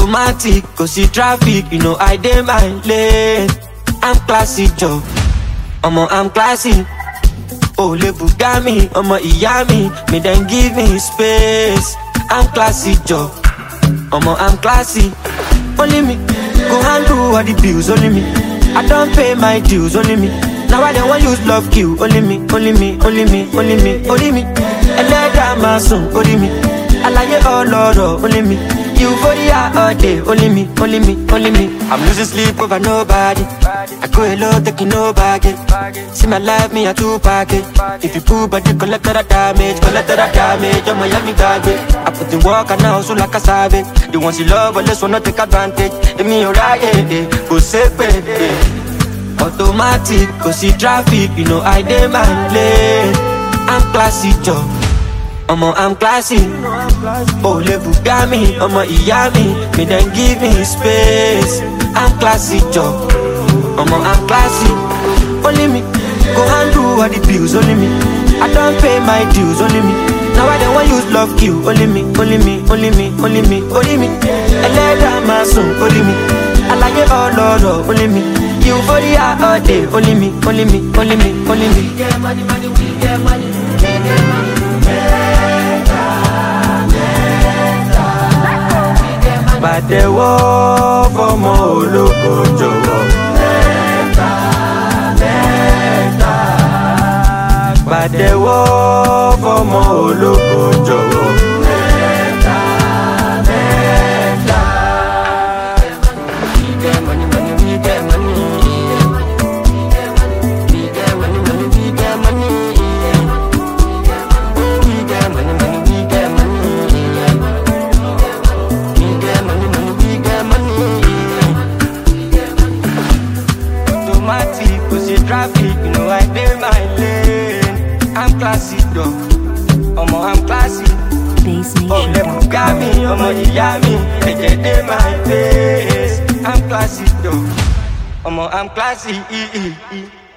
Automatic, go see traffic, you know I dey my lane. I'm classy, Joe. I'm classy. Oh, le Bugami, ìyá mi, me then give me space. I'm classy, Joe. I'm classy. Only me, go handle all the bills, only me. I don't pay my dues, only me. Now I don't want use love kill, only me, only me, only me, only me, only me. And let that my son, only me. I like it all, Lord, only me. Euphoria all day, only me, only me, only me. I'm losing sleep over nobody. I go alone, taking no baggage. See my life, me a two package. If you pull body, collateral damage, I'm a yummy garbage. I put in work and now so like a savage. The ones you love, but let's not take advantage. If me alright, go safe, Automatic, go see traffic, you know I dey my lane. I'm classy, Joe. I'm classy. Oh, le Bugami, ìyá mi, me then give me space. I'm classy, Joe. I'm classy. Only me, go handle all the bills, only me. I don't pay my dues, only me. Now I don't want use love kill, only me, only me, only me, only me, only me. And let that my son, only me. I like it all, Lord, only me. Euphoria all day, only me, only me, only me, only me. We get money, money, we get money, we get money. Pàtẹ́wọ́ fọ́mọ ológo jọ̀wọ́. Pàtẹ́wọ́ fọ́mọ ológo jọ̀wọ́. Automatic, go see traffic, you know I dey my lane. I'm classy, though. I'm classy. Oh, le Bugami, ìyá mi, they dey my face. I'm classy, though. I'm classy.